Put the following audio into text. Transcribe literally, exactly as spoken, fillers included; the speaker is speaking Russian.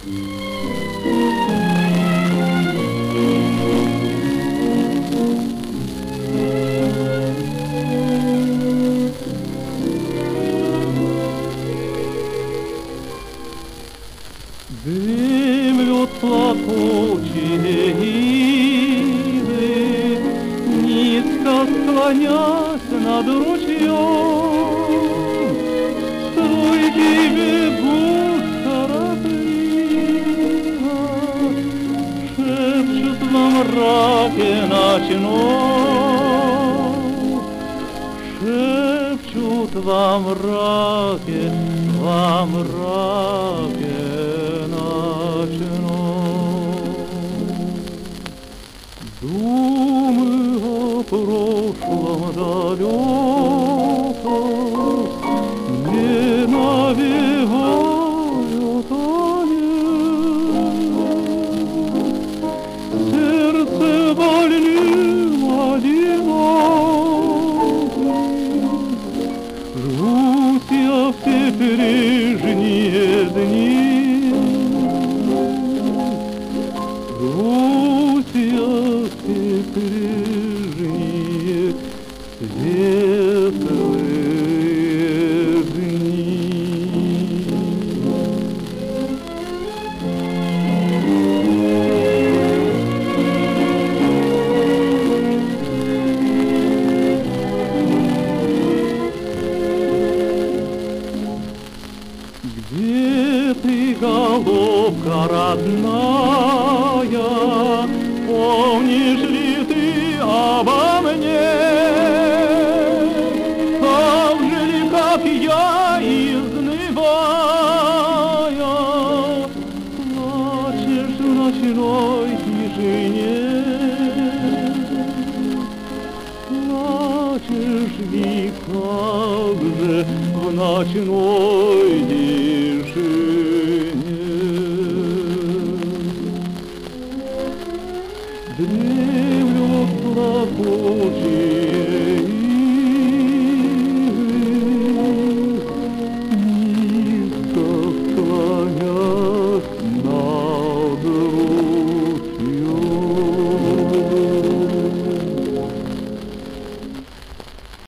Дымлют плакучие ивы, низко склонясь над ручьем, струйки бегут торопливо, шепчут во мраке ночном, шепчут во мраке, во мраке. Думы о прошлом далеком не навевают они. Сердце больным одиноким, жгут я все прежние дни. Прежние светлые дни. Где ты, голубка родная, помнишь ли ты обо мне? Так же ли, как я, изнывая, плачешь в ночной тишине? Плачешь ли, как же в ночной тишине? Дремлют плакучие